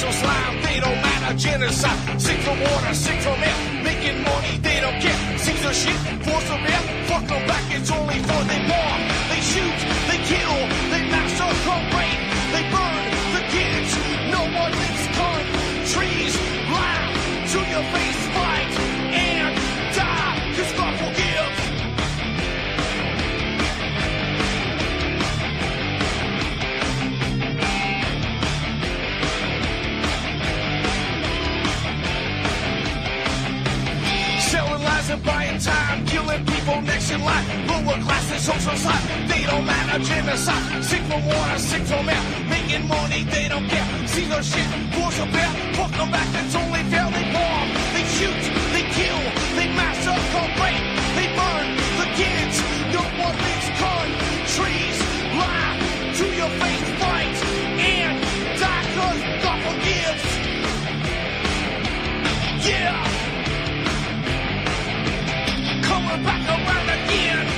social slime, they don't matter. Genocide, sick from water, sick from air. Making money, they don't care. Caesar shit, force of air. Fuck them back, it's only for they bomb. They shoot, they kill, they massacre, rape. They burn the kids, no one leaves countries. Lie to your face, fight and die, 'cause God forgives. Selling lies and buying time, killing people next in line. Lower class and social side, they don't matter. Genocide, sick from water, sick from air. Making money, they don't care. See their shit, force a bear. Fuck them back, that's only fair. They bomb, they shoot, they kill, they massacre, rape. They burn the kids, no one leaves countries. Lie to your face, fight and die, 'cause God forgives. Yeah. Coming back around again.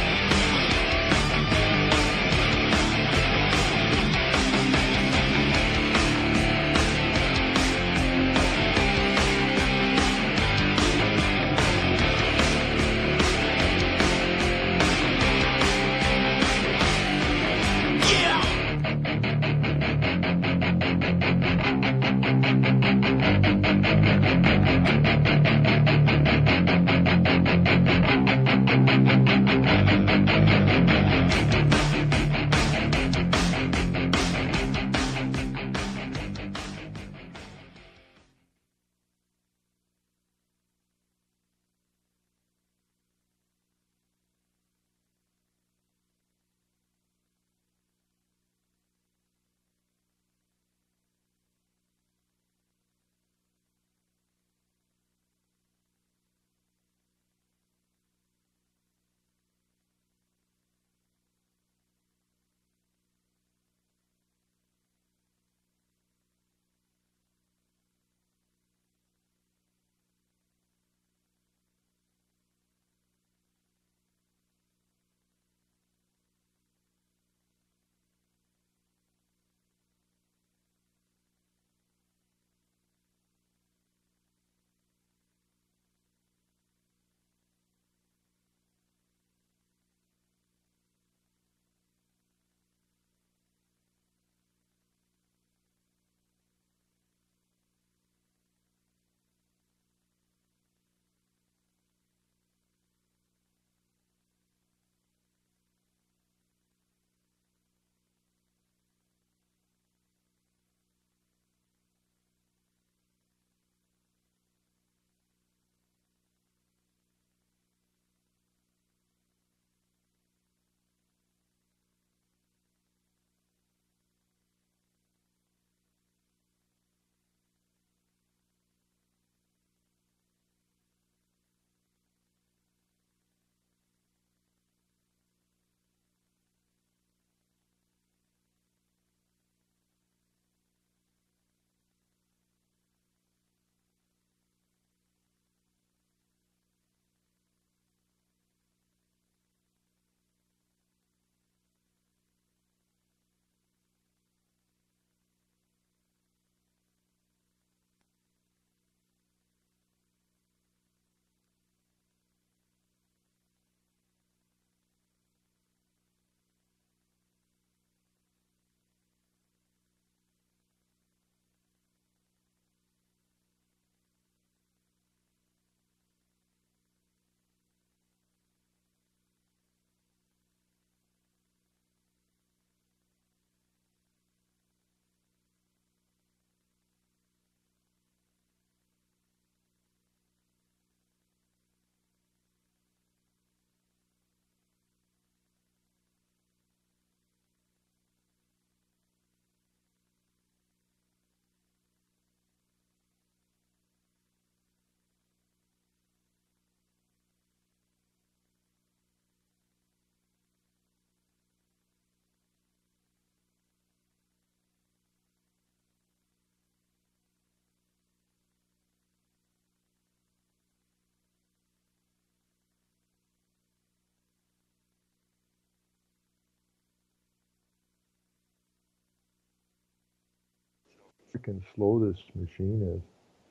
freaking slow this machine is.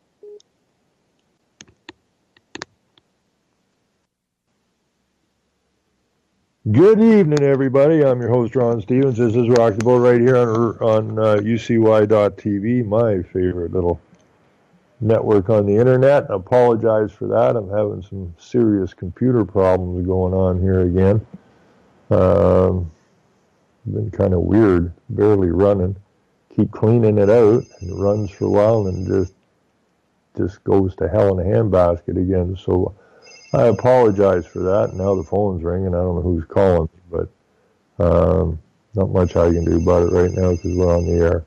Good evening, everybody. I'm your host, Ron Stevens. This is Rock the Boat right here on UCY.TV, my favorite little network on the internet. I apologize for that. I'm having some serious computer problems going on here again. Been kind of weird, barely running. Keep cleaning it out, and it runs for a while, and just goes to hell in a handbasket again. So I apologize for that. Now the phone's ringing. I don't know who's calling me, but not much I can do about it right now because we're on the air.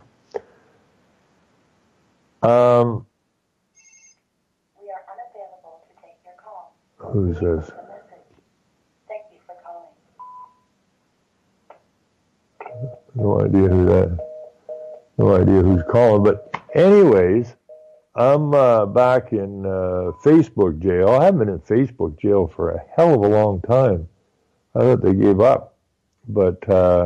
We are unavailable to take your call. Who's this? Thank you for calling. No idea who that. No idea who's calling. But anyways, I'm back in Facebook jail. I haven't been in Facebook jail for a hell of a long time. I thought they gave up, but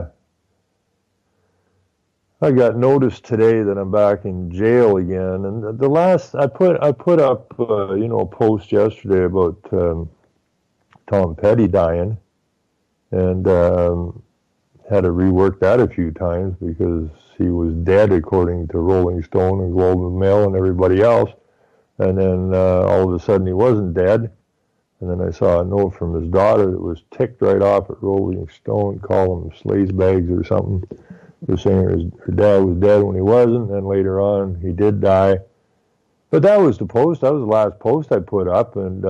I got notice today that I'm back in jail again. And the last I put up a post yesterday about Tom Petty dying, and had to rework that a few times because he was dead according to Rolling Stone and Globe and Mail and everybody else. And then all of a sudden he wasn't dead. And then I saw a note from his daughter that was ticked right off at Rolling Stone, calling him slazebags or something, for saying her dad was dead when he wasn't. And then later on he did die. But that was the post. That was the last post I put up. And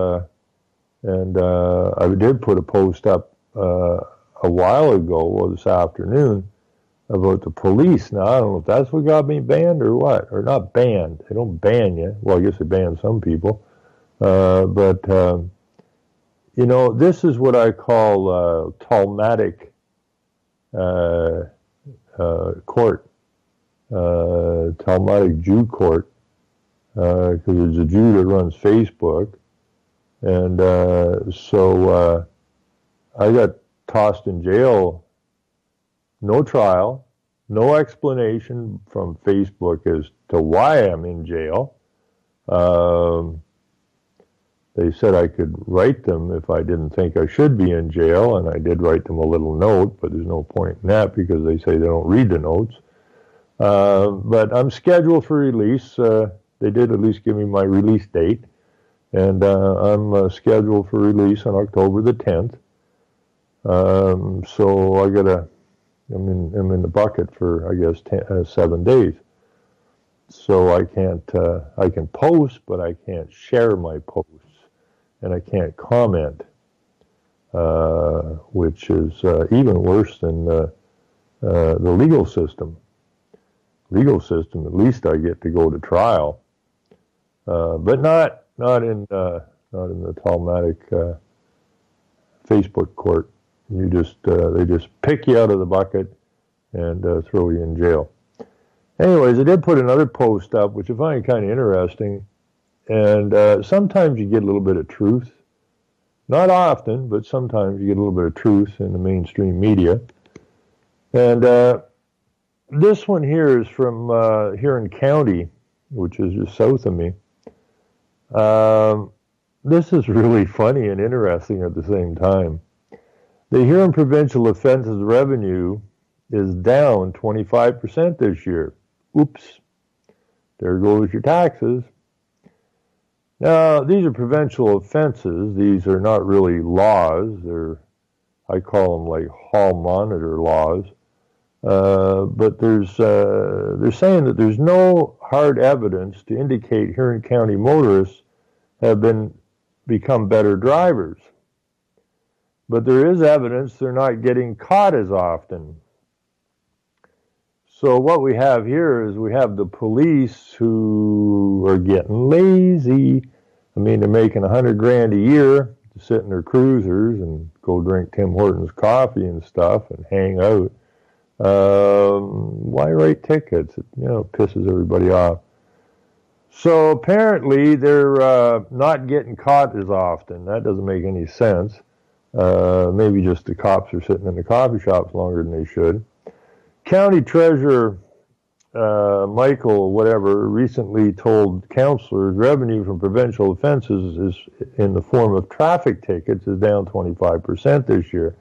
I did put a post up a while ago, well, this afternoon, about the police. Now, I don't know if that's what got me banned or what. Or not banned. They don't ban you. Well, I guess they ban some people. But this is what I call Talmudic court. Talmudic Jew court. Because there's a Jew that runs Facebook. And so I got tossed in jail, no trial, no explanation from Facebook as to why I'm in jail. They said I could write them if I didn't think I should be in jail, and I did write them a little note, but there's no point in that because they say they don't read the notes. But I'm scheduled for release. They did at least give me my release date, and I'm scheduled for release on October the 10th. So I'm in the bucket for, I guess, 7 days. So I can post, but I can't share my posts, and I can't comment, which is even worse than the legal system. Legal system, at least I get to go to trial, but not in the Talmudic Facebook court. You they just pick you out of the bucket and throw you in jail. Anyways, I did put another post up, which I find kind of interesting. And sometimes you get a little bit of truth. Not often, but sometimes you get a little bit of truth in the mainstream media. And this one here is from Huron County, which is just south of me. This is really funny and interesting at the same time. The Huron Provincial Offenses Revenue is down 25% this year. Oops. There goes your taxes. Now, these are provincial offenses. These are not really laws. I call them like hall monitor laws. But they're saying that there's no hard evidence to indicate Huron County motorists have become better drivers. But there is evidence they're not getting caught as often. So what we have here is we have the police who are getting lazy. I mean, they're making $100,000 a year to sit in their cruisers and go drink Tim Hortons coffee and stuff and hang out. Why write tickets? It pisses everybody off. So apparently they're not getting caught as often. That doesn't make any sense. Maybe just the cops are sitting in the coffee shops longer than they should. County Treasurer Michael, whatever, recently told counselors revenue from provincial offenses is in the form of traffic tickets is down 25% this year.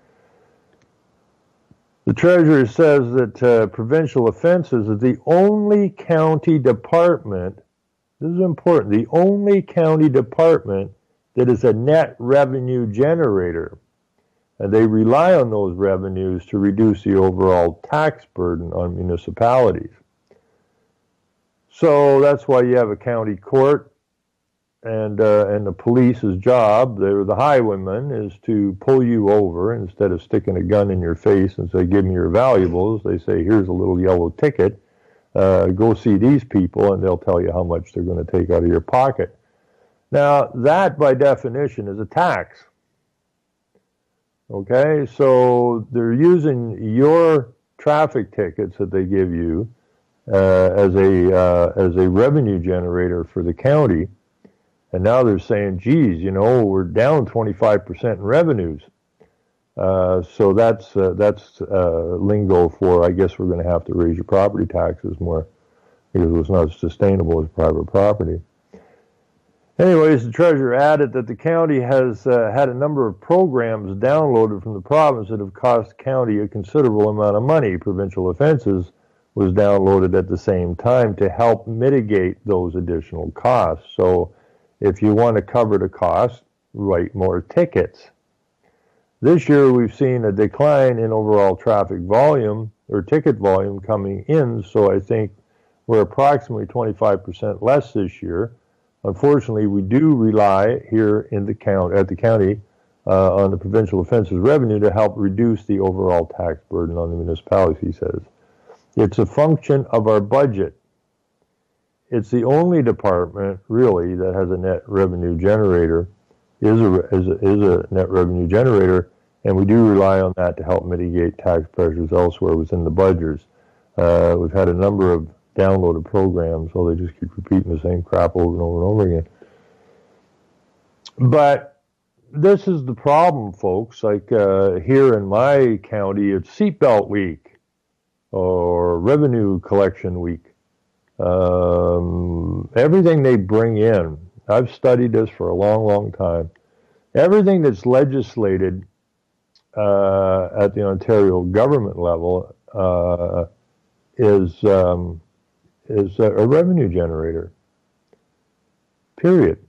The treasurer says that provincial offenses is the only county department, this is important, the only county department that is a net revenue generator. And they rely on those revenues to reduce the overall tax burden on municipalities. So that's why you have a county court, and the police's job, they're the highwaymen, is to pull you over instead of sticking a gun in your face and say, give me your valuables. They say, here's a little yellow ticket. Go see these people, and they'll tell you how much they're going to take out of your pocket. Now, that by definition is a tax. Okay, so they're using your traffic tickets that they give you as a revenue generator for the county, and now they're saying, geez, you know, we're down 25% in revenues. So that's lingo for, I guess we're going to have to raise your property taxes more because it's not sustainable as private property. Anyways, the treasurer added that the county has had a number of programs downloaded from the province that have cost county a considerable amount of money. Provincial offenses was downloaded at the same time to help mitigate those additional costs. So if you want to cover the cost, write more tickets. This year we've seen a decline in overall traffic volume or ticket volume coming in, so I think we're approximately 25% less this year. Unfortunately, we do rely here in the county on the provincial offenses revenue to help reduce the overall tax burden on the municipalities, he says. It's a function of our budget. It's the only department, really, that has a net revenue generator, is a net revenue generator, and we do rely on that to help mitigate tax pressures elsewhere within the budgets. We've had a number of downloaded programs, so they just keep repeating the same crap over and over and over again. But this is the problem, folks. Like here in my county, it's seatbelt week or revenue collection week. Everything they bring in, I've studied this for a long, long time. Everything that's legislated at the Ontario government level is a revenue generator, period.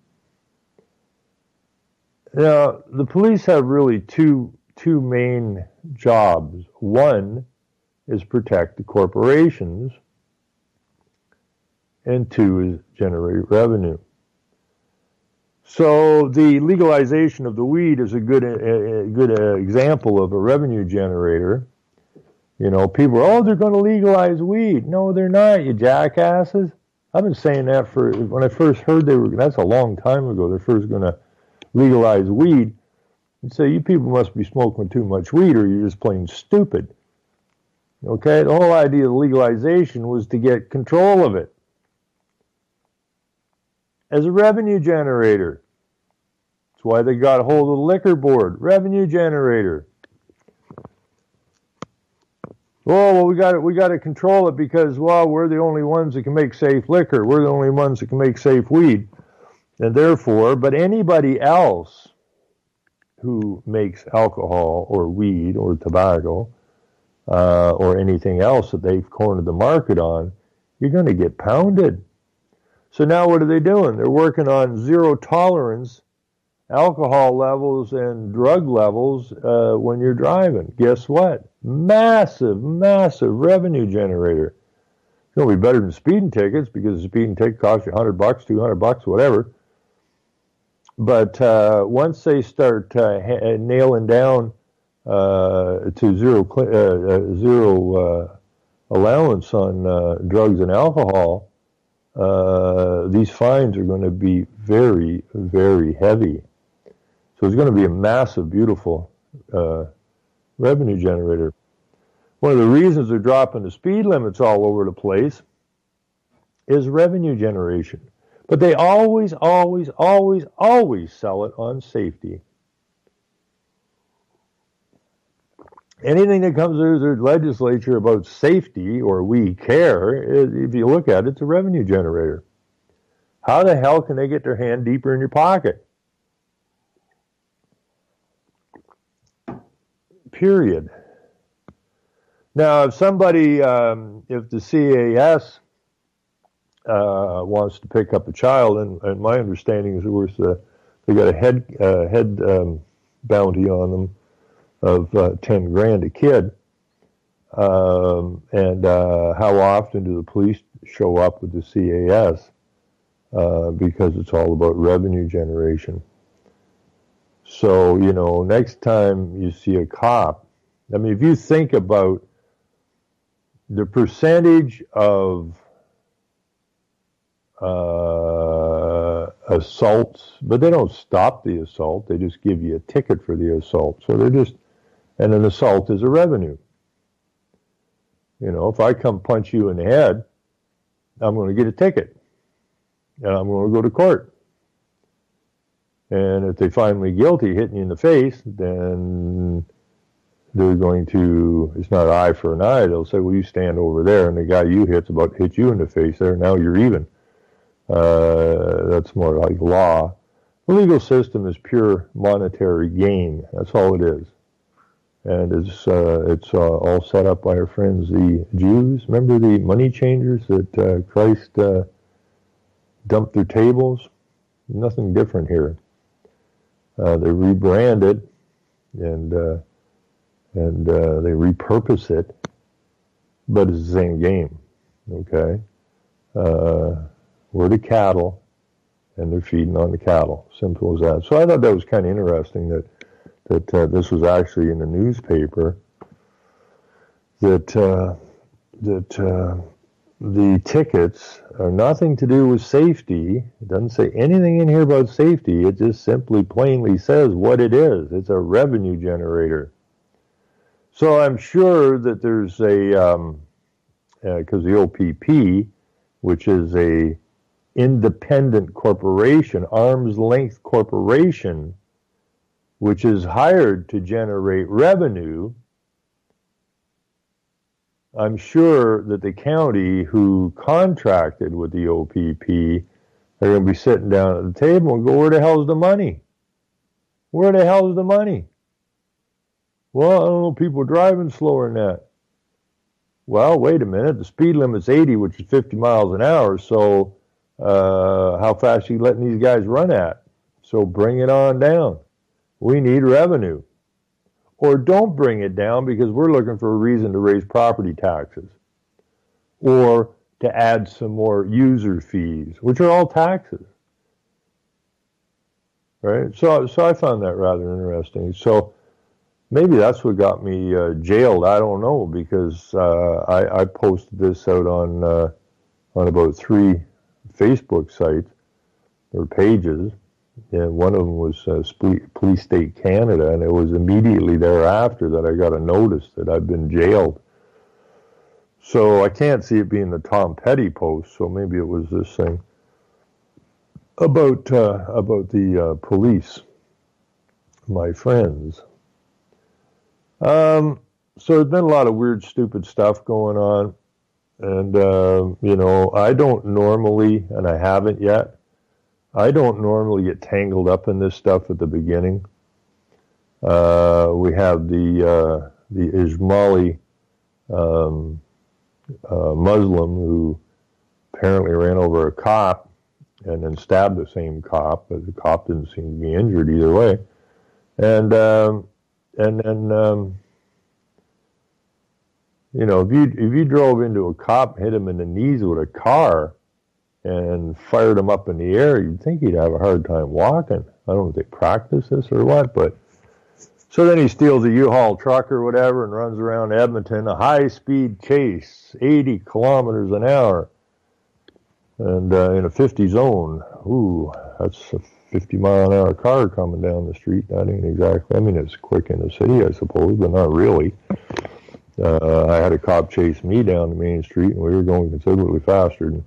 Now, the police have really two main jobs. One is protect the corporations, and two is generate revenue. So the legalization of the weed is a good example of a revenue generator. You know, people are, they're going to legalize weed. No, they're not, you jackasses. I've been saying that when I first heard that's a long time ago, they're first going to legalize weed. And say, you people must be smoking too much weed or you're just plain stupid. Okay, the whole idea of legalization was to get control of it. As a revenue generator. That's why they got a hold of the liquor board. Revenue generator. Well, we got to control it because, well, we're the only ones that can make safe liquor. We're the only ones that can make safe weed. And therefore, but anybody else who makes alcohol or weed or tobacco or anything else that they've cornered the market on, you're going to get pounded. So now what are they doing? They're working on zero tolerance alcohol levels and drug levels when you're driving. Guess what? Massive, massive revenue generator. It's going to be better than speeding tickets because a speeding ticket costs you $100, $200, whatever. But once they start nailing down to zero allowance on drugs and alcohol, these fines are going to be very, very heavy. So it's going to be a massive, beautiful revenue generator. One of the reasons they're dropping the speed limits all over the place is revenue generation. But they always, always, always, always sell it on safety. anything that comes through the legislature about safety or we care, if you look at it, it's a revenue generator. How the hell can they get their hand deeper in your pocket? Period. Now, if somebody, if the CAS wants to pick up a child, and my understanding is, of course, they got a head bounty on them of $10,000 a kid. And how often do the police show up with the CAS? Because it's all about revenue generation. So, you know, next time you see a cop, I mean, if you think about the percentage of assaults, but they don't stop the assault, they just give you a ticket for the assault. So they're just, and an assault is a revenue. You know, if I come punch you in the head, I'm going to get a ticket, and I'm going to go to court. And if they find me guilty hitting you in the face, then they're going to, it's not eye for an eye, they'll say, well, you stand over there, and the guy you hit's about to hit you in the face there, now you're even. That's more like law. The legal system is pure monetary gain. That's all it is. And it's all set up by our friends, the Jews. Remember the money changers that Christ dumped their tables? Nothing different here. They rebrand it and they repurpose it, but it's the same game. Okay, we're the cattle, and they're feeding on the cattle. Simple as that. So I thought that was kind of interesting that this was actually in the newspaper. That the tickets are nothing to do with safety. It doesn't say anything in here about safety. It just simply plainly says what it is. It's a revenue generator. So I'm sure that there's a, because the OPP, which is a independent corporation, arm's length corporation, which is hired to generate revenue, I'm sure that the county who contracted with the OPP are going to be sitting down at the table and go, where the hell's the money? Where the hell's the money? Well, I don't know, people driving slower than that. Well, wait a minute, the speed limit's 80, which is 50 miles an hour, so how fast are you letting these guys run at? So bring it on down. We need revenue. Or don't bring it down because we're looking for a reason to raise property taxes or to add some more user fees, which are all taxes. Right? So I found that rather interesting. So maybe that's what got me jailed. I don't know, because I posted this out on about 3 Facebook sites or pages. And one of them was Police State Canada, and it was immediately thereafter that I got a notice that I'd been jailed. So I can't see it being the Tom Petty post, so maybe it was this thing about the police, my friends. So there's been a lot of weird, stupid stuff going on, and you know, I don't normally, and I haven't yet, I don't normally get tangled up in this stuff at the beginning. We have the Ismaili Muslim who apparently ran over a cop and then stabbed the same cop, but the cop didn't seem to be injured either way. And then you know, if you drove into a cop and hit him in the knees with a car and fired him up in the air, you'd think he'd have a hard time walking. I don't know if they practice this or what, but so then he steals a U-Haul truck or whatever and runs around Edmonton, a high-speed chase, 80 kilometers an hour, and in a 50 zone. Ooh, that's a 50-mile-an-hour car coming down the street. That ain't exactly, I mean, it's quick in the city, I suppose, but not really. I had a cop chase me down the main street, and we were going considerably faster than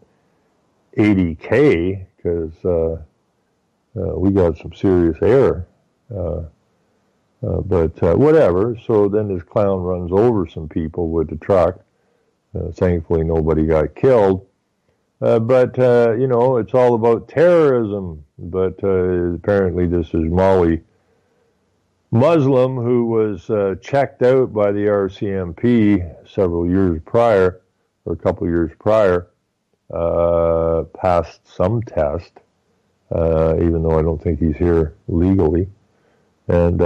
80K, because we got some serious air. But whatever. So then this clown runs over some people with the truck. Thankfully, nobody got killed. But it's all about terrorism. But apparently this is Molly Muslim who was checked out by the RCMP several years prior, or a couple years prior, passed some test, even though I don't think he's here legally. And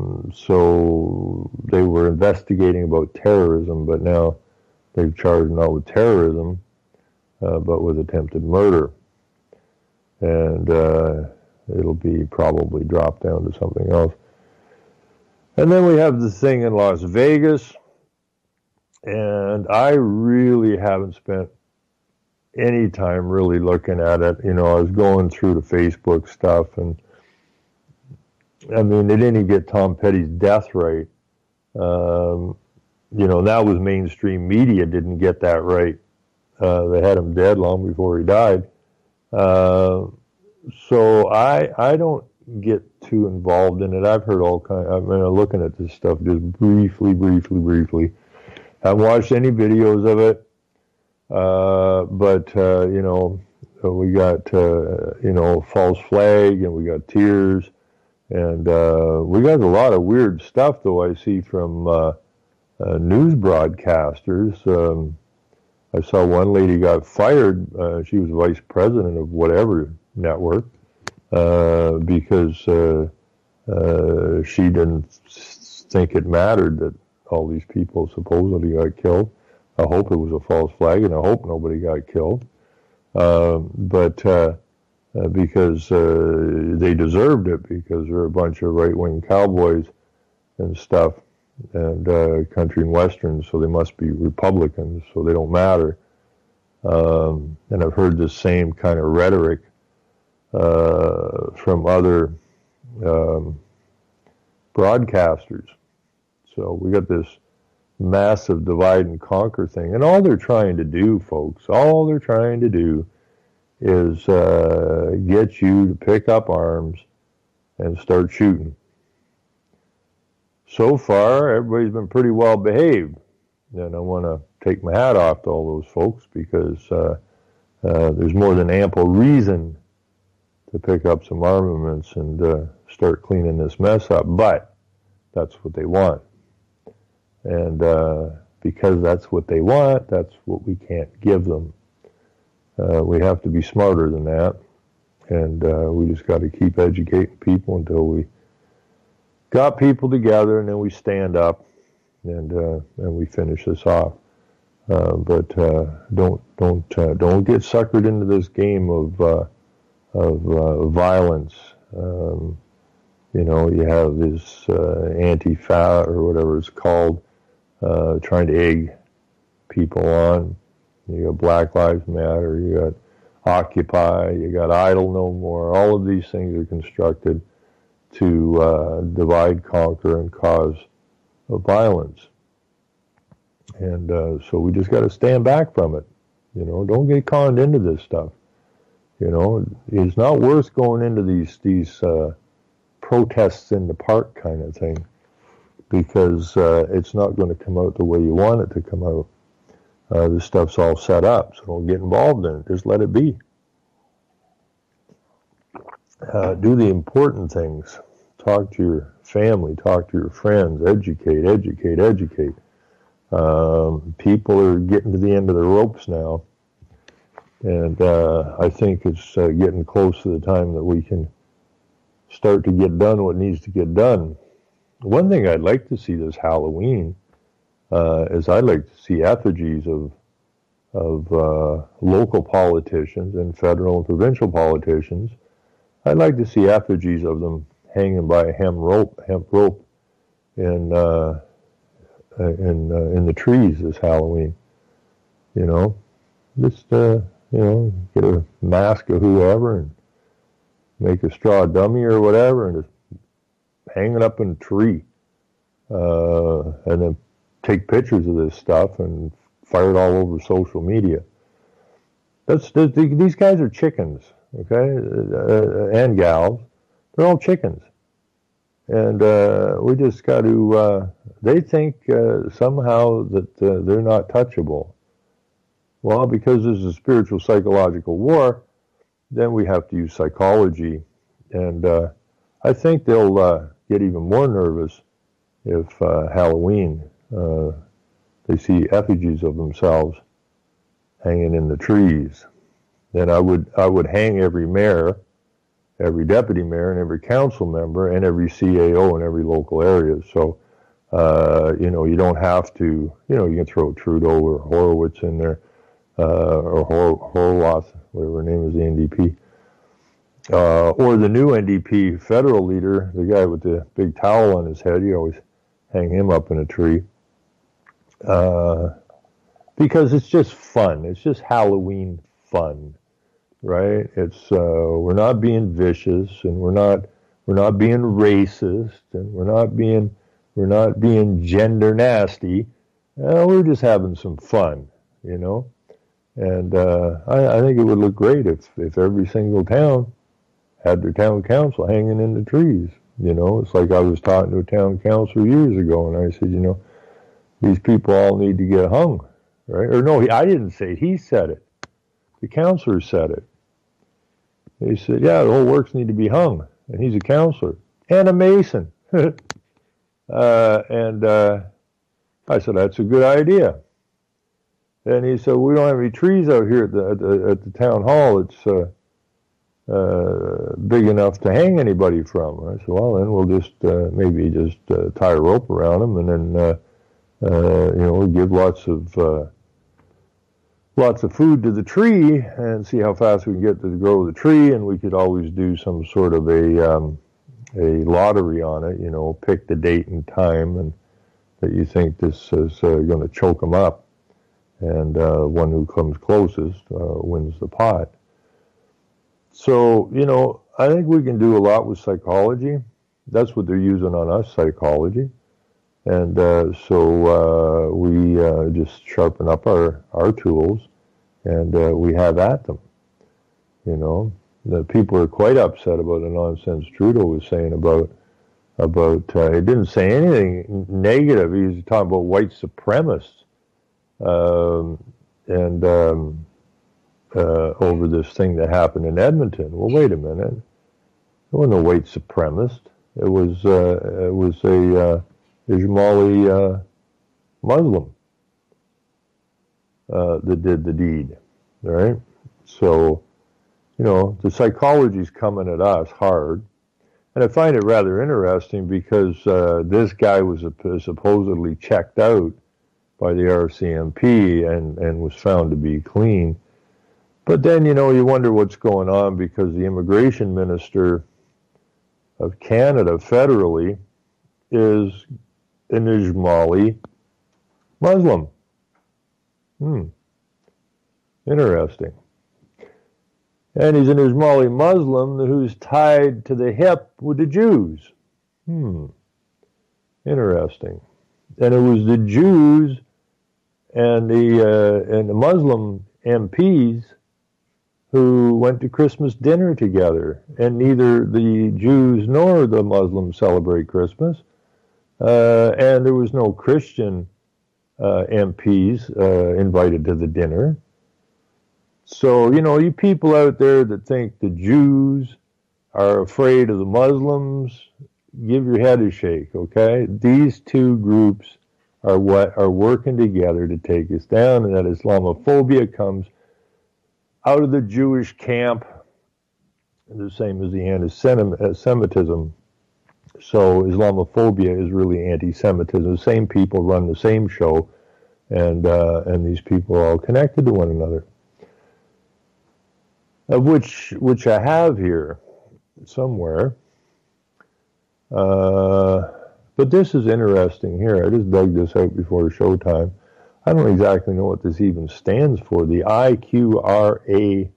so they were investigating about terrorism, but now they've charged not with terrorism, but with attempted murder. And it'll be probably dropped down to something else. And then we have the thing in Las Vegas, and I really haven't spent any time really looking at it. I was going through the Facebook stuff, and I mean, they didn't get Tom Petty's death right. That was mainstream media didn't get that right. They had him dead long before he died. So I don't get too involved in it. I've heard all kinds. I mean, looking at this stuff just briefly. Haven't watched any videos of it. But we got false flag, and we got tears, and we got a lot of weird stuff though. I see from news broadcasters. I saw one lady got fired. She was vice president of whatever network. Because she didn't think it mattered that all these people supposedly got killed. I hope it was a false flag, and I hope nobody got killed. Because they deserved it, because they're a bunch of right-wing cowboys and stuff, and country and westerns, so they must be Republicans, so they don't matter. And I've heard the same kind of rhetoric from other broadcasters. So we got this massive divide and conquer thing. And all they're trying to do, folks, is get you to pick up arms and start shooting. So far, everybody's been pretty well behaved. And I want to take my hat off to all those folks, because there's more than ample reason to pick up some armaments and start cleaning this mess up. But that's what they want. And because that's what they want, that's what we can't give them. We have to be smarter than that. And we just got to keep educating people until we got people together, and then we stand up and we finish this off. But don't get suckered into this game of violence. You have this Antifa or whatever it's called, trying to egg people on. You got Black Lives Matter, you got Occupy, you got Idle No More. All of these things are constructed to divide, conquer, and cause violence. And so we just got to stand back from it. Don't get conned into this stuff. It's not worth going into these protests in the park kind of thing, because it's not going to come out the way you want it to come out. This stuff's all set up, so don't get involved in it. Just let it be. Do the important things. Talk to your family, talk to your friends, educate. People are getting to the end of the ropes now, and I think it's getting close to the time that we can start to get done what needs to get done. One thing I'd like to see this Halloween is I'd like to see effigies of local politicians and federal and provincial politicians. I'd like to see effigies of them hanging by a hemp rope in the trees this Halloween. Just get a mask of whoever and make a straw dummy or whatever and just hang it up in a tree, and then take pictures of this stuff and fire it all over social media. These guys are chickens, okay, and gals. They're all chickens. And we just got to, they think somehow that they're not touchable. Well, because this is a spiritual psychological war, then we have to use psychology. And I think they'll get even more nervous if Halloween, they see effigies of themselves hanging in the trees. Then I would hang every mayor, every deputy mayor, and every council member, and every CAO in every local area. So, you don't have to, you can throw Trudeau or Horowitz in there, or Horwath, whatever her name is, the NDP. Or the new NDP federal leader, the guy with the big towel on his head, you always hang him up in a tree. Because it's just fun. It's just Halloween fun, right? It's we're not being vicious, and we're not being racist, and we're not being gender nasty. We're just having some fun, And I think it would look great if every single town had their town council hanging in the trees. It's like I was talking to a town councilor years ago, and I said, these people all need to get hung, right? Or no, I didn't say it. He said it. The councilor said it. He said, yeah, the whole works need to be hung. And he's a councilor and a Mason. And I said, that's a good idea. And he said, we don't have any trees out here at the town hall. It's big enough to hang anybody from. I said, well, then we'll just maybe just tie a rope around them, and then we'll give lots of food to the tree and see how fast we can get to grow the tree. And we could always do some sort of a lottery on it. Pick the date and time, and that you think this is going to choke them up, and one who comes closest wins the pot. So, I think we can do a lot with psychology. That's what they're using on us, psychology. And so we just sharpen up our tools, and we have at them. The people are quite upset about the nonsense Trudeau was saying about he didn't say anything negative. He was talking about white supremacists over this thing that happened in Edmonton. Well, wait a minute. There wasn't a white supremacist. It was a Ismaili Muslim that did the deed, right? So, the psychology's coming at us hard. And I find it rather interesting because this guy was supposedly checked out by the RCMP and was found to be clean. But then, you wonder what's going on, because the immigration minister of Canada federally is an Ismaili Muslim. Interesting. And he's an Ismaili Muslim who's tied to the hip with the Jews. Interesting. And it was the Jews and the Muslim MPs who went to Christmas dinner together, and neither the Jews nor the Muslims celebrate Christmas. And there was no Christian MPs invited to the dinner. So, you people out there that think the Jews are afraid of the Muslims, give your head a shake, okay? These two groups are what are working together to take us down, and that Islamophobia comes out of the Jewish camp, the same as the anti-Semitism. So Islamophobia is really anti-Semitism. The same people run the same show, and these people are all connected to one another. Of which I have here somewhere. But this is interesting here. I just dug this out before showtime. I don't exactly know what this even stands for, the IQRA.ca.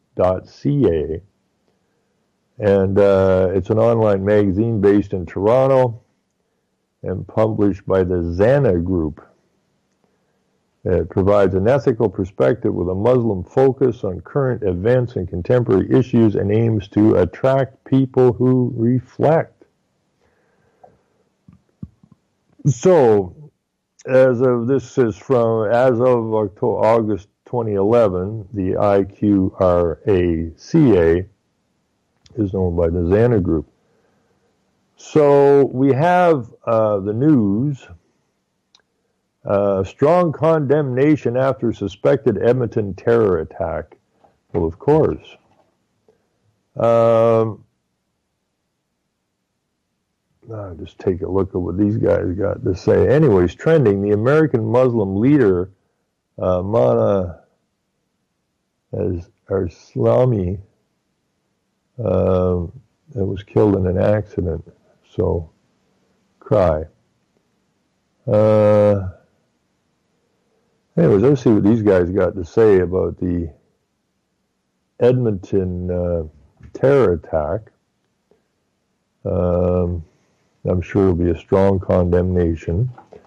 And it's an online magazine based in Toronto and published by the Zana Group. It provides an ethical perspective with a Muslim focus on current events and contemporary issues, and aims to attract people who reflect. So, as of August 2011, the IQRACA is owned by the Zana Group. So we have the news. Strong condemnation after suspected Edmonton terror attack. Well, of course. I'll just take a look at what these guys got to say. Anyways, trending, the American Muslim leader, Mana Arslami, that was killed in an accident. So, cry. Anyways, let's see what these guys got to say about the Edmonton terror attack. I'm sure it'll be a strong condemnation.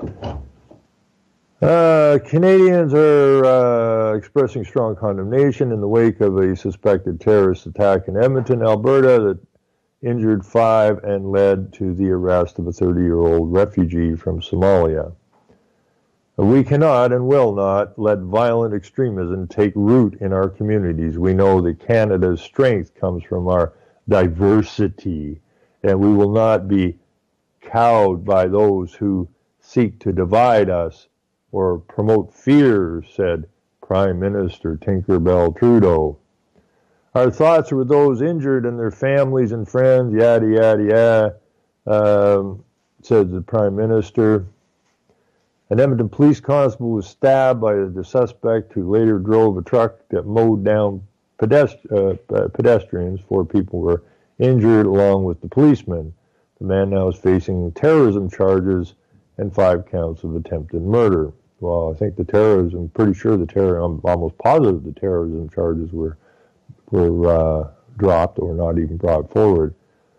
Canadians are expressing strong condemnation in the wake of a suspected terrorist attack in Edmonton, Alberta, that injured 5 and led to the arrest of a 30-year-old refugee from Somalia. We cannot and will not let violent extremism take root in our communities. We know that Canada's strength comes from our diversity, and we will not be cowed by those who seek to divide us or promote fear, said Prime Minister Tinkerbell Trudeau. Our thoughts are with those injured and their families and friends, yada, yada, yada, said the Prime Minister. An Edmonton police constable was stabbed by the suspect, who later drove a truck that mowed down pedestrians. 4 people were injured along with the policeman. The man now is facing terrorism charges and 5 counts of attempted murder. Well, I think I'm pretty sure I'm almost positive the terrorism charges were dropped or not even brought forward.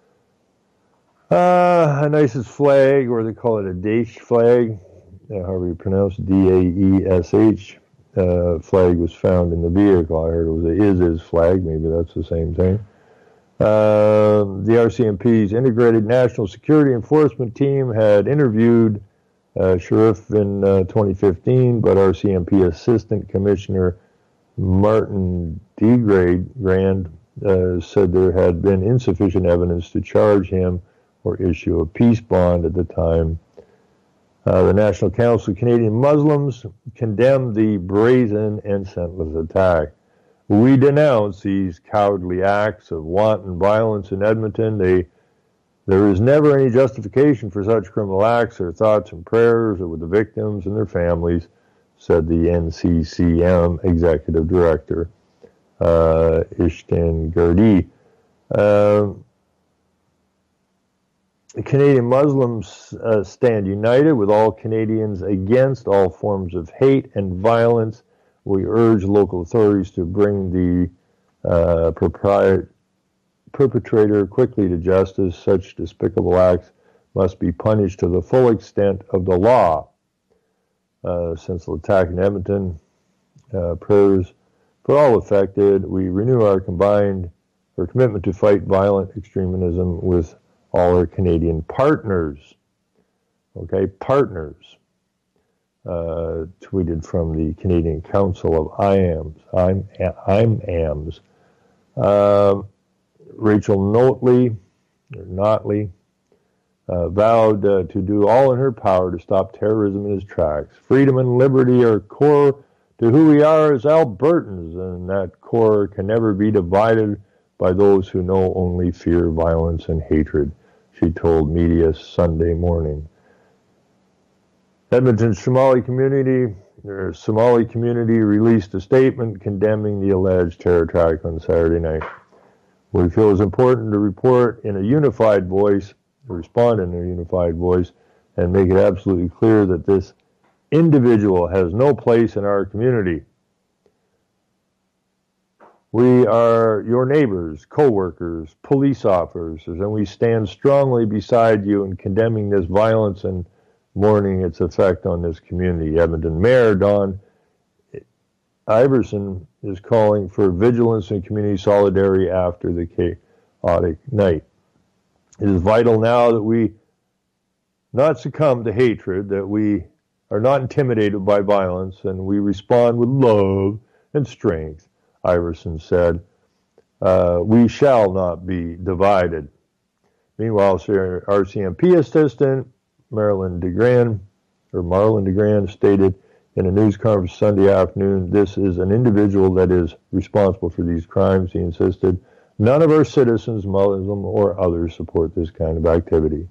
A nicest flag, or they call it a Daesh flag, however you pronounce it, Daesh, flag was found in the vehicle. I heard it was a ISIS flag. Maybe that's the same thing. The RCMP's Integrated National Security Enforcement Team had interviewed Sharif in 2015, but RCMP Assistant Commissioner Martin Degrand said there had been insufficient evidence to charge him or issue a peace bond at the time. The National Council of Canadian Muslims condemned the brazen and senseless attack. We denounce these cowardly acts of wanton violence in Edmonton. There is never any justification for such criminal acts. Our thoughts and prayers are with the victims and their families, said the NCCM Executive Director, Ishtan Gardi. Canadian Muslims stand united with all Canadians against all forms of hate and violence. We urge local authorities to bring the perpetrator quickly to justice. Such despicable acts must be punished to the full extent of the law. Since the attack in Edmonton, prayers for all affected. We renew our commitment to fight violent extremism with all our Canadian partners. Okay, partners. Tweeted from the Canadian Council of IMAMS. Rachel Notley vowed to do all in her power to stop terrorism in its tracks. Freedom and liberty are core to who we are as Albertans, and that core can never be divided by those who know only fear, violence, and hatred, she told media Sunday morning. Edmonton's Somali community released a statement condemning the alleged terror attack on Saturday night. We feel it's important to report in a unified voice, respond in a unified voice, and make it absolutely clear that this individual has no place in our community. We are your neighbors, co-workers, police officers, and we stand strongly beside you in condemning this violence and mourning its effect on this community. Edmonton Mayor Don Iverson is calling for vigilance and community solidarity after the chaotic night. It is vital now that we not succumb to hatred, that we are not intimidated by violence, and we respond with love and strength, Iverson said. We shall not be divided. Meanwhile, RCMP assistant Marlon DeGran stated in a news conference Sunday afternoon, this is an individual that is responsible for these crimes. He insisted, none of our citizens, Muslim or others, support this kind of activity.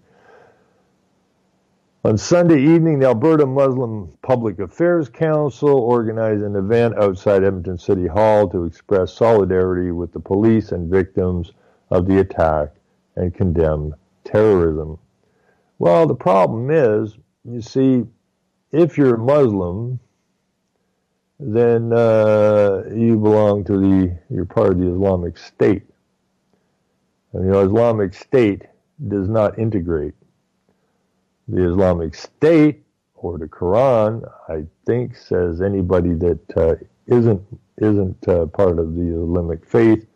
On Sunday evening, the Alberta Muslim Public Affairs Council organized an event outside Edmonton City Hall to express solidarity with the police and victims of the attack and condemn terrorism. Well, the problem is, you see, if you're a Muslim, then you belong to you're part of the Islamic State. And the Islamic State does not integrate. The Islamic State, or the Quran, I think, says anybody that isn't part of the Islamic faith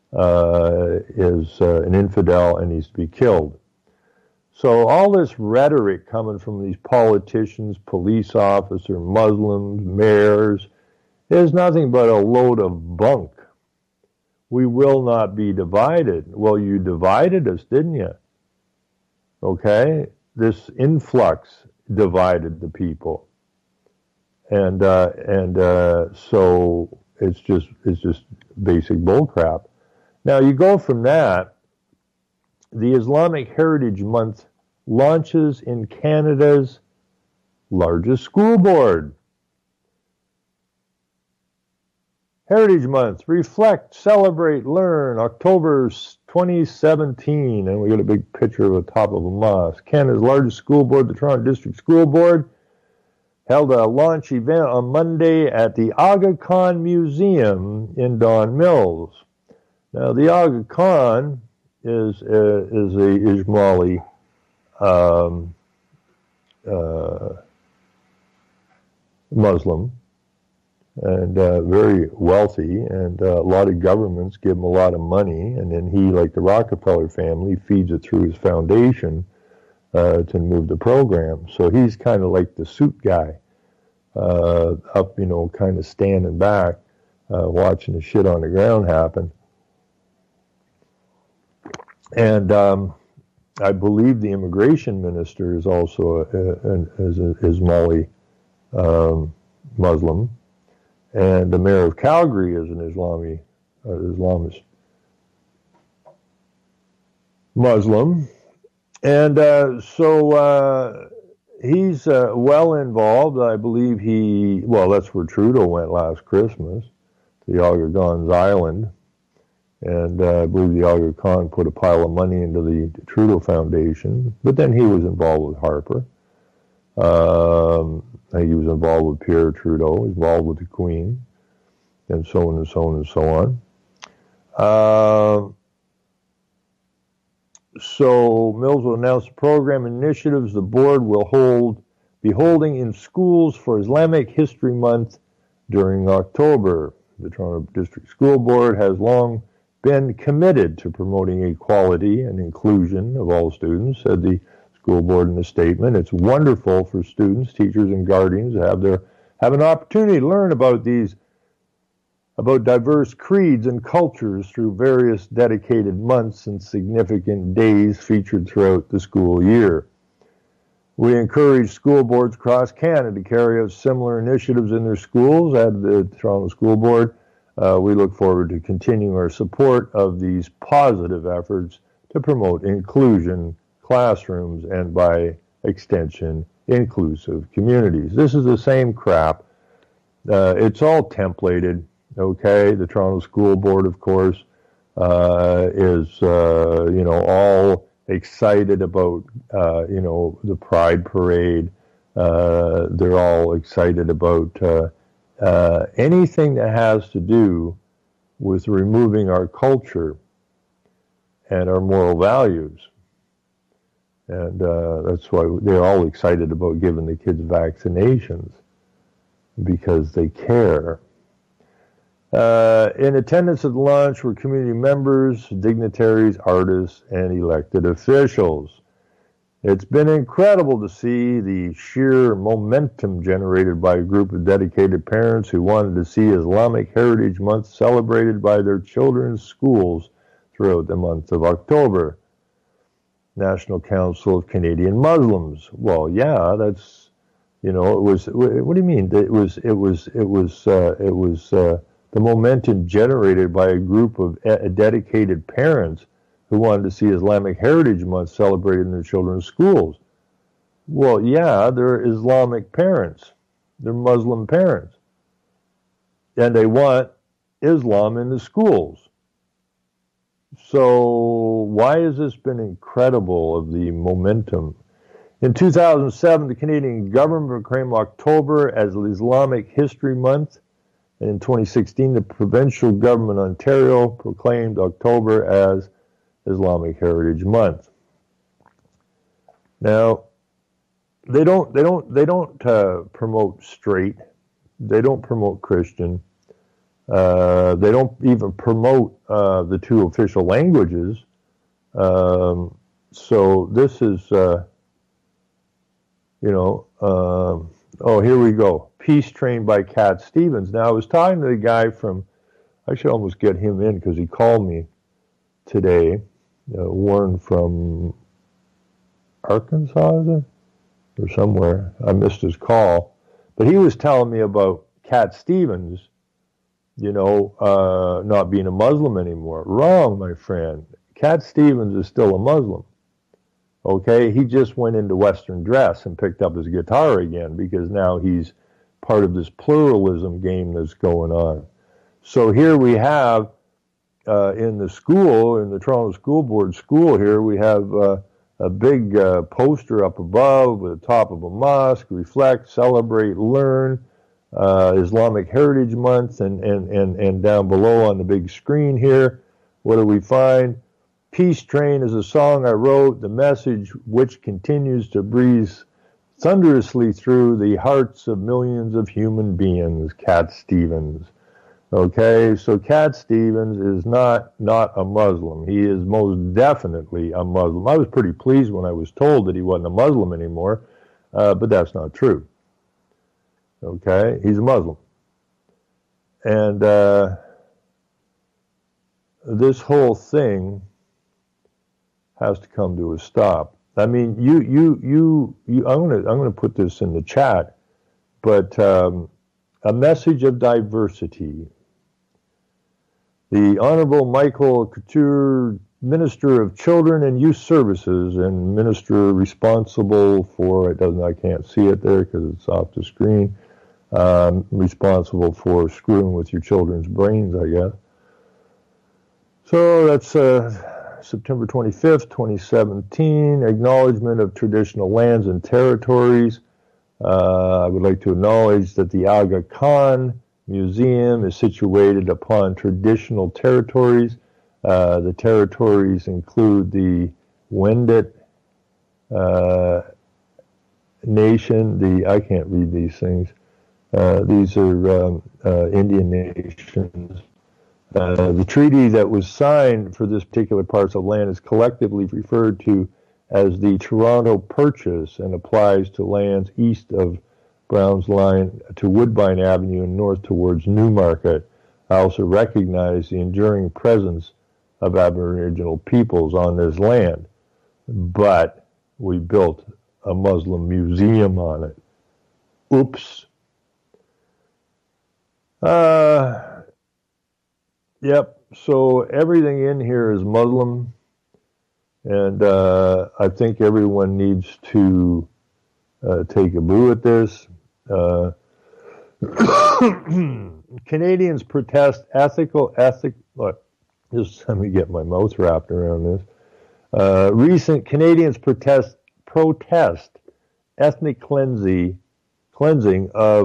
is an infidel and needs to be killed. So all this rhetoric coming from these politicians, police officers, Muslims, mayors, is nothing but a load of bunk. We will not be divided. Well, you divided us, didn't you? Okay? This influx divided the people. And so it's just basic bullcrap. Now you go from that, the Islamic Heritage Month launches in Canada's largest school board. Heritage Month, reflect, celebrate, learn, October 2017, and we got a big picture of the top of a mosque. Canada's largest school board, the Toronto District School Board, held a launch event on Monday at the Aga Khan Museum in Don Mills. Now, the Aga Khan is a Ismaili Muslim, and very wealthy, and a lot of governments give him a lot of money, and then he, like the Rockefeller family, feeds it through his foundation to move the program. So he's kind of like the suit guy, up, kind of standing back, watching the shit on the ground happen. And I believe the immigration minister is also an Ismaili Muslim. And the mayor of Calgary is an Islamist Muslim. And so he's well involved. I believe that's where Trudeau went last Christmas, to the Aga Khan's Island. And I believe the Aga Khan put a pile of money into the Trudeau Foundation. But then he was involved with Harper. He was involved with Pierre Trudeau, involved with the Queen, and so on and so on and so on. So Mills will announce the program initiatives the board will be holding in schools for Islamic History Month during October. The Toronto District School Board has long been committed to promoting equality and inclusion of all students, said the school board in a statement. It's wonderful for students, teachers, and guardians to have an opportunity to learn about diverse creeds and cultures through various dedicated months and significant days featured throughout the school year. We encourage school boards across Canada to carry out similar initiatives in their schools. At the Toronto School Board, we look forward to continuing our support of these positive efforts to promote inclusion, classrooms, and by extension, inclusive communities. This is the same crap. It's all templated, okay? The Toronto School Board, of course, is, all excited about, the Pride Parade. They're all excited about anything that has to do with removing our culture and our moral values. And that's why they're all excited about giving the kids vaccinations, because they care. In attendance at the launch were community members, dignitaries, artists, and elected officials. It's been incredible to see the sheer momentum generated by a group of dedicated parents who wanted to see Islamic Heritage Month celebrated by their children's schools throughout the month of October. National Council of Canadian Muslims. Well, yeah, that's, it was, what do you mean? It was the momentum generated by a group of dedicated parents who wanted to see Islamic Heritage Month celebrated in their children's schools. Well, yeah, they're Islamic parents. They're Muslim parents. And they want Islam in the schools. So why has this been incredible of the momentum? In 2007, the Canadian government proclaimed October as Islamic History Month. And in 2016, the provincial government of Ontario proclaimed October as Islamic Heritage Month. Now, they don't promote straight. They don't promote Christian. They don't even promote the two official languages. So this is, oh, here we go. Peace Train by Cat Stevens. Now, I was talking to the guy from, I should almost get him in because he called me today. Warren from Arkansas, is it? Or somewhere. I missed his call. But he was telling me about Cat Stevens, not being a Muslim anymore. Wrong, my friend. Cat Stevens is still a Muslim. Okay? He just went into Western dress and picked up his guitar again because now he's part of this pluralism game that's going on. So here we have in the school, in the Toronto School Board school here, we have a big poster up above with the top of a mosque, reflect, celebrate, learn, Islamic Heritage Month, and down below on the big screen here, what do we find? Peace Train is a song I wrote, the message which continues to breeze thunderously through the hearts of millions of human beings, Cat Stevens. Okay, so Cat Stevens is not a Muslim. He is most definitely a Muslim. I was pretty pleased when I was told that he wasn't a Muslim anymore, but that's not true. Okay, he's a Muslim. And this whole thing has to come to a stop. I mean, I'm gonna put this in the chat, but a message of diversity. The Honorable Michael Couture, Minister of Children and Youth Services and Minister responsible for, I can't see it there because it's off the screen, responsible for screwing with your children's brains, I guess. So that's September 25th, 2017, Acknowledgement of Traditional Lands and Territories. I would like to acknowledge that the Aga Khan Museum is situated upon traditional territories. The territories include the Wendat Nation, I can't read these things. These are Indian nations. The treaty that was signed for this particular parcel of land is collectively referred to as the Toronto Purchase and applies to lands east of Brown's Line to Woodbine Avenue and north towards Newmarket. I also recognize the enduring presence of Aboriginal peoples on this land, but we built a Muslim museum on it. Oops. Yep, so everything in here is Muslim, and I think everyone needs to take a boo at this. Canadians protest look, just let me get my mouth wrapped around this. Recent Canadians protest ethnic cleansing of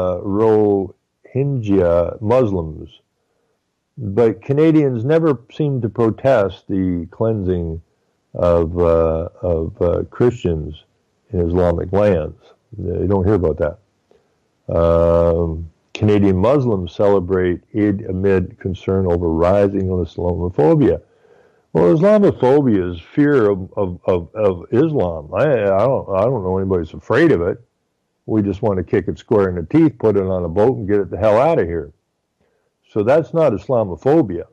Rohingya Muslims. But Canadians never seem to protest the cleansing of Christians in Islamic lands. You don't hear about that. Canadian Muslims celebrate Eid amid concern over rising Islamophobia. Well, Islamophobia is fear of Islam. I don't know anybody's afraid of it. We just want to kick it square in the teeth, put it on a boat, and get it the hell out of here. So that's not Islamophobia.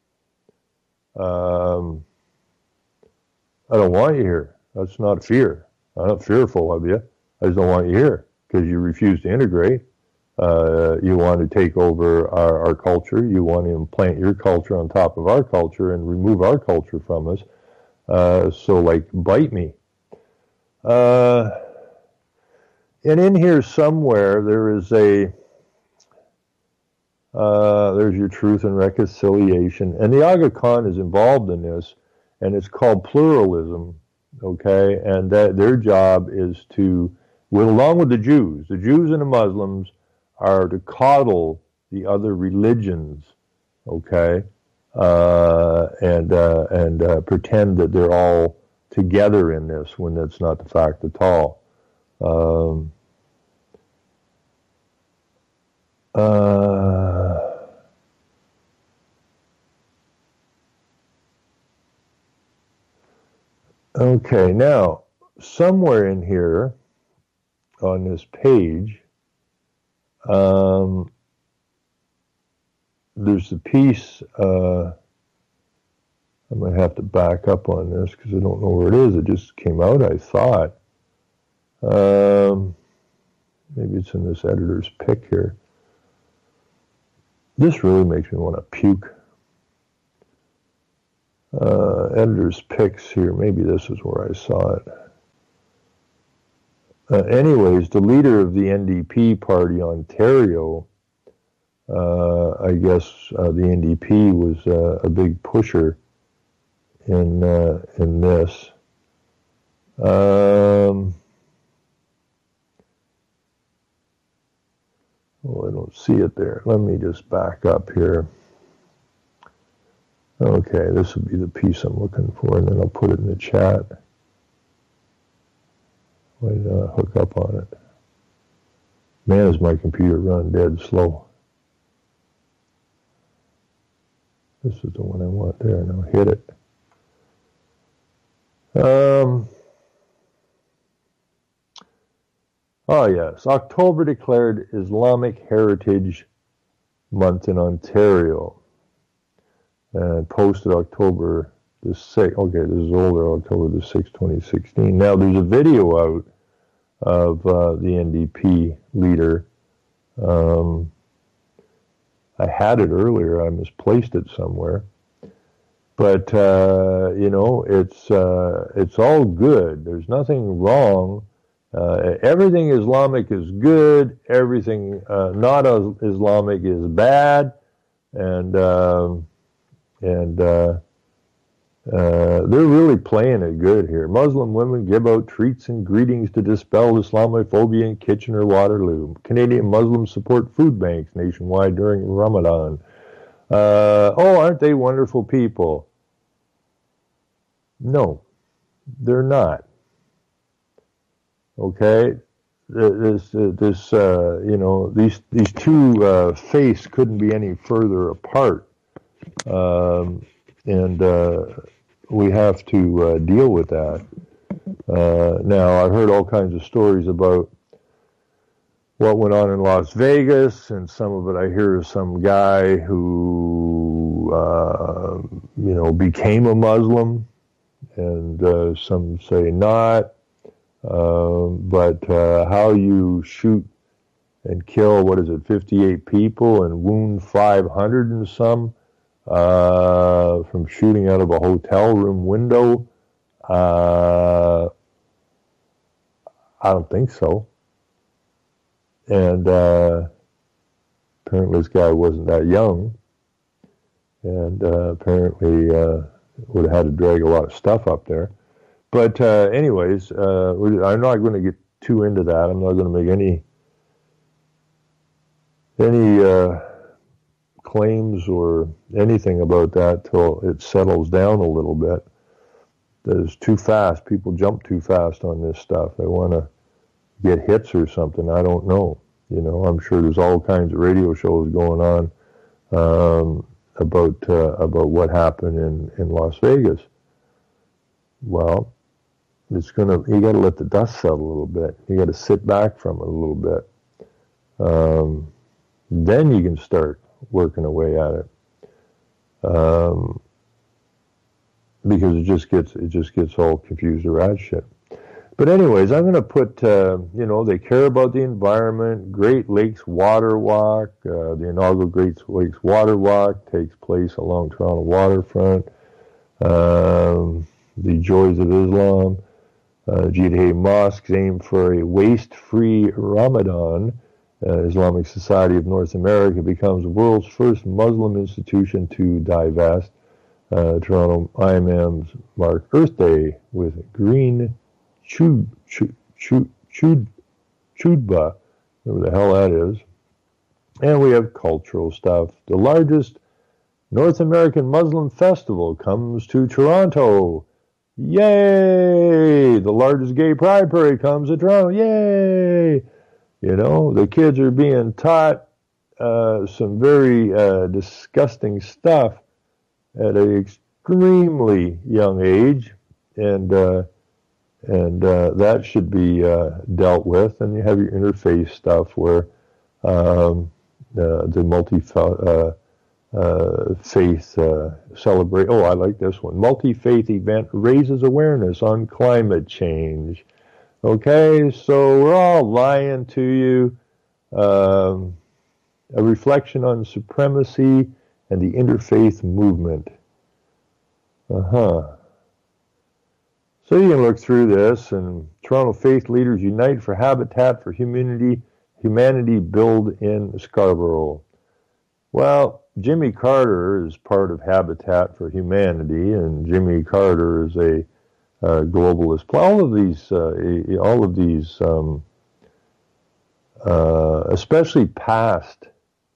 I don't want you here. That's not fear. I'm not fearful of you. I just don't want you here because you refuse to integrate. You want to take over our culture. You want to implant your culture on top of our culture and remove our culture from us. So, like, bite me. And in here somewhere, there is there's your truth and reconciliation. And the Aga Khan is involved in this, and it's called pluralism, okay? And that their job is to, along with the Jews and the Muslims, are to coddle the other religions, okay, and pretend that they're all together in this when that's not the fact at all. Okay, now somewhere in here on this page, there's a piece, I might have to back up on this because I don't know where it is. It just came out, I thought. Maybe it's in this editor's pick here. This really makes me want to puke. Editor's picks here. Maybe this is where I saw it. Anyways, the leader of the NDP party, Ontario, I guess the NDP was a big pusher in this. Oh, I don't see it there. Let me just back up here. Okay, this would be the piece I'm looking for, and then I'll put it in the chat. Why did I hook up on it? Man, is my computer run dead slow. This is the one I want there, and I'll hit it. Oh yes, October declared Islamic Heritage Month in Ontario. And posted October the 6th. Okay, this is older, October the 6th, 2016. Now, there's a video out of the NDP leader. I had it earlier. I misplaced it somewhere. But, you know, it's all good. There's nothing wrong. Everything Islamic is good. Everything not Islamic is bad. And they're really playing it good here. Muslim women give out treats and greetings to dispel Islamophobia in Kitchener-Waterloo. Canadian Muslims support food banks nationwide during Ramadan. Oh, aren't they wonderful people? No, they're not. Okay, you know, these two faiths couldn't be any further apart. And we have to deal with that. Now, I've heard all kinds of stories about what went on in Las Vegas, and some of it I hear is some guy who, you know, became a Muslim, and some say not. But how you shoot and kill, 58 people and wound 500 and some, from shooting out of a hotel room window. I don't think so. And apparently this guy wasn't that young. And apparently would have had to drag a lot of stuff up there. But anyways, I'm not going to get too into that. I'm not going to make any claims or anything about that till it settles down a little bit. That is too fast. People jump too fast on this stuff. They want to get hits or something. I don't know. You know, I'm sure there's all kinds of radio shows going on about what happened in Las Vegas. Well, you got to let the dust settle a little bit. You got to sit back from it a little bit. Then you can start working away at it. Because it just gets all confused around shit. But anyways, I'm going to put, they care about the environment. Great Lakes Water Walk. The inaugural Great Lakes Water Walk takes place along Toronto waterfront. The Joys of Islam. Jideh Mosques aim for a waste-free Ramadan. Islamic Society of North America becomes the world's first Muslim institution to divest. Toronto IMMs mark Earth Day with green chudba, whatever the hell that is. And we have cultural stuff. The largest North American Muslim festival comes to Toronto. Yay! The largest gay pride parade comes to Toronto. Yay! The kids are being taught some very disgusting stuff at an extremely young age, and that should be dealt with. And you have your interfaith stuff where the multi-faith celebrate. Oh, I like this one. Multi-faith event raises awareness on climate change. Okay, so we're all lying to you. A reflection on supremacy and the interfaith movement. So you can look through this, and Toronto faith leaders unite for Habitat for Humanity build in Scarborough. Well, Jimmy Carter is part of Habitat for Humanity, and Jimmy Carter is a globalist. All of these, especially past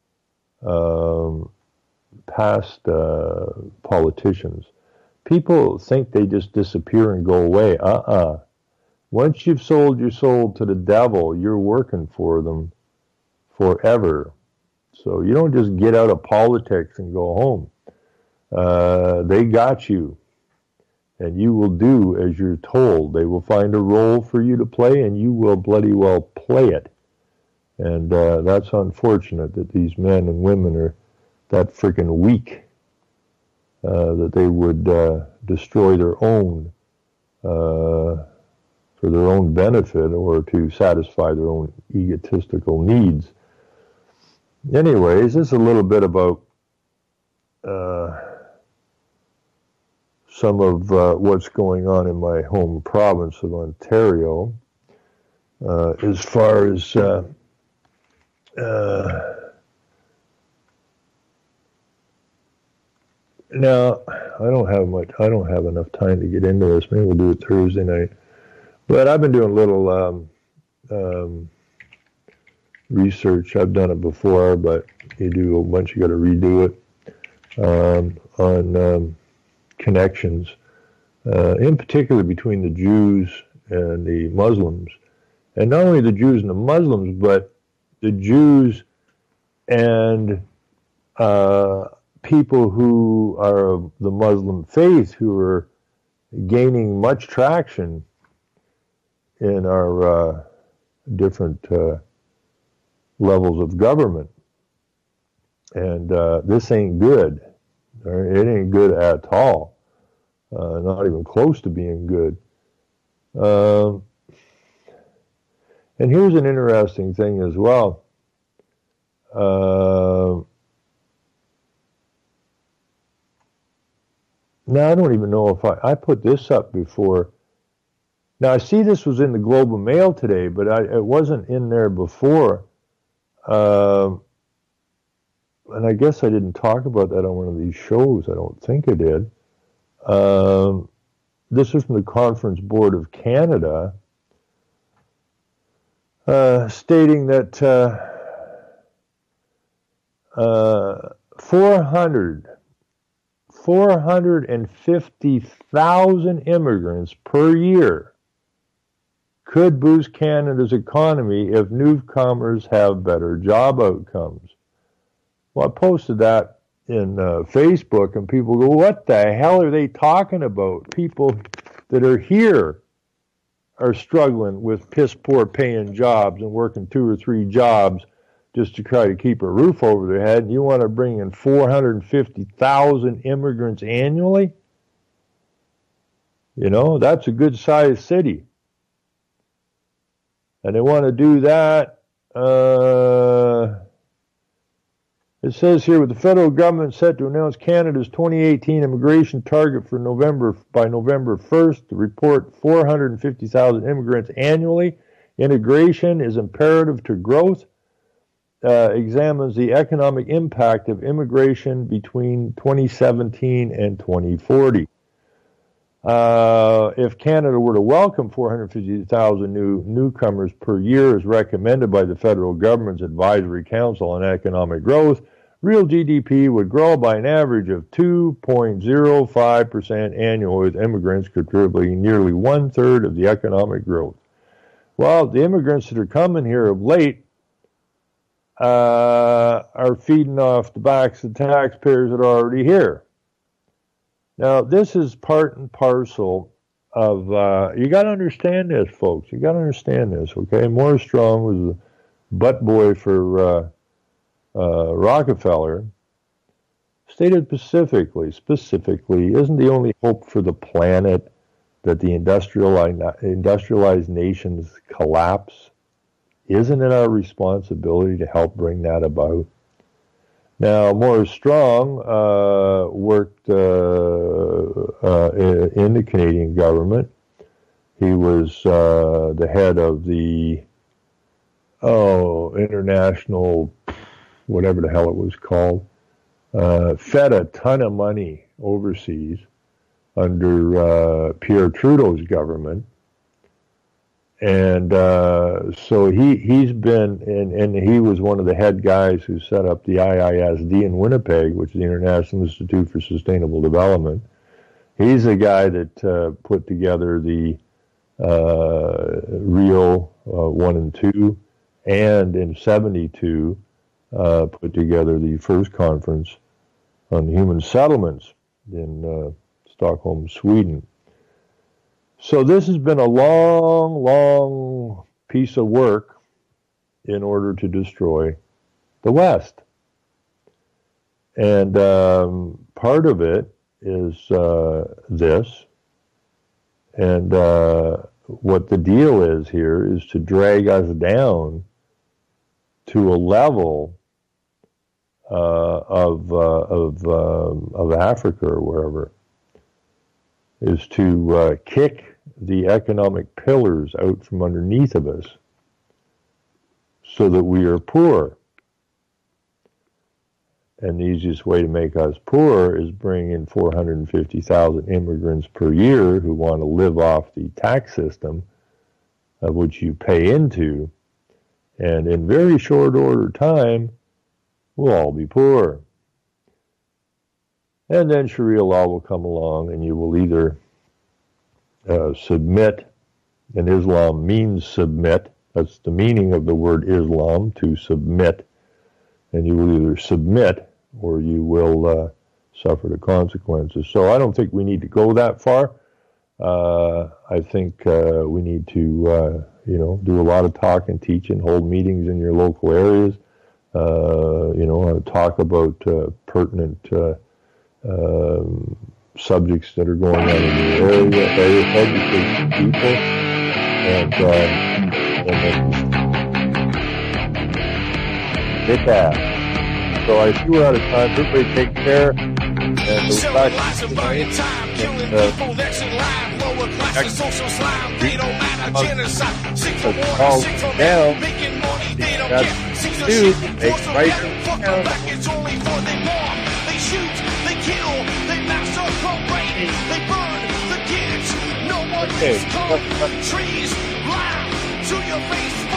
politicians. People think they just disappear and go away. Once you've sold your soul to the devil, you're working for them forever. So you don't just get out of politics and go home. They got you. And you will do as you're told. They will find a role for you to play, and you will bloody well play it. And that's unfortunate that these men and women are that freaking weak that they would destroy their own for their own benefit or to satisfy their own egotistical needs. Anyways, this is a little bit about some of what's going on in my home province of Ontario as far as now, I don't have enough time to get into this. Maybe we'll do it Thursday night. But I've been doing a little research. I've done it before, but you do a bunch, you got to redo it on connections, in particular between the Jews and the Muslims. And not only the Jews and the Muslims, but the Jews and people who are of the Muslim faith who are gaining much traction in our different levels of government. And this ain't good. It ain't good at all. Not even close to being good. And here's an interesting thing as well. Now, I don't even know if I put this up before. Now, I see this was in the Globe and Mail today, but it wasn't in there before. And I guess I didn't talk about that on one of these shows. I don't think I did. This is from the Conference Board of Canada, stating that 450,000 immigrants per year could boost Canada's economy if newcomers have better job outcomes. Well, I posted that Facebook, and people go, what the hell are they talking about? People that are here are struggling with piss poor paying jobs and working 2 or 3 jobs just to try to keep a roof over their head. And you want to bring in 450,000 immigrants annually? You know, that's a good sized city. And they want to do that. It says here, with the federal government set to announce Canada's 2018 immigration target for by November 1st to report 450,000 immigrants annually. Integration is imperative to growth. Examines the economic impact of immigration between 2017 and 2040. If Canada were to welcome 450,000 newcomers per year as recommended by the federal government's Advisory Council on Economic Growth, real GDP would grow by an average of 2.05% annually, with immigrants contributing nearly 1/3 of the economic growth. Well, the immigrants that are coming here of late are feeding off the backs of taxpayers that are already here. Now, this is part and parcel of, you got to understand this, folks. You got to understand this, okay? Morris Strong was the butt boy for Rockefeller. Stated specifically, isn't the only hope for the planet that the industrialized nations collapse? Isn't it our responsibility to help bring that about? Now, Morris Strong worked in the Canadian government. He was the head of the international, whatever the hell it was called, fed a ton of money overseas under Pierre Trudeau's government. And so he's been, and he was one of the head guys who set up the IISD in Winnipeg, which is the International Institute for Sustainable Development. He's the guy that put together the Rio 1 and 2, and in 72 put together the first conference on human settlements in Stockholm, Sweden. So this has been a long piece of work in order to destroy the West. And part of it is this. And what the deal is here is to drag us down to a level of Africa or wherever, is to kick the economic pillars out from underneath of us so that we are poor. And the easiest way to make us poor is bring in 450,000 immigrants per year who want to live off the tax system of which you pay into, and in very short order time, we'll all be poor. And then Sharia law will come along, and you will either submit, and Islam means submit. That's the meaning of the word Islam, to submit. And you will either submit or you will suffer the consequences. So I don't think we need to go that far. I think we need to, do a lot of talk and teach and hold meetings in your local areas. Talk about pertinent subjects that are going on in your area, educate people, and get that. So I see we're out of time. Everybody take care. And we'll back tonight. Call down. That's two. Make right down. They burn the kids. No one is calling. Trees lie to your face.